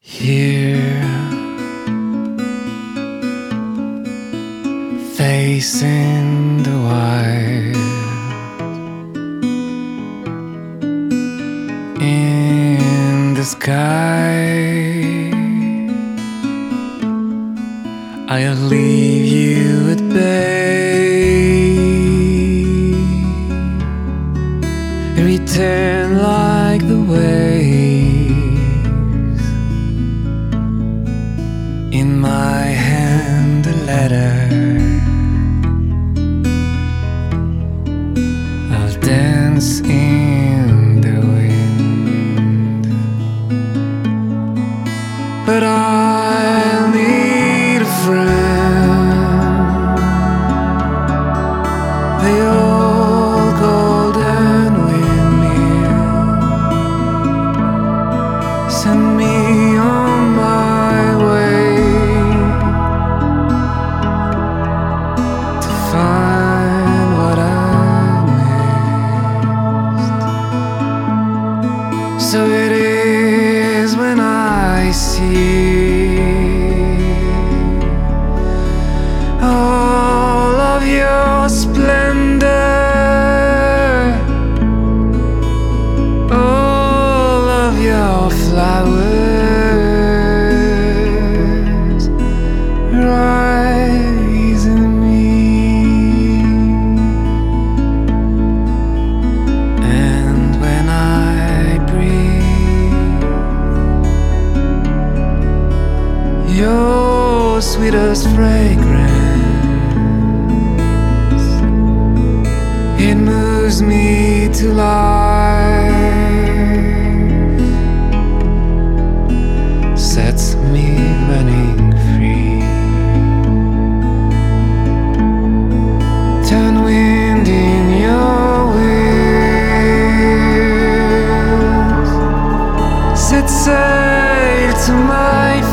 Here, facing the wild, in the sky, I'll leave you at bay, return like the waves. In my hand a letter, I'll dance in the wind, but I'll need a friend, the old golden windmill. Send me on my way to find what I missed. So it is when I see all of your splendor, all of your flowers rise in me, and when I breathe your sweetest fragrance, it moves me to life, sets me running free. Turn wind in your wheels, set sail to my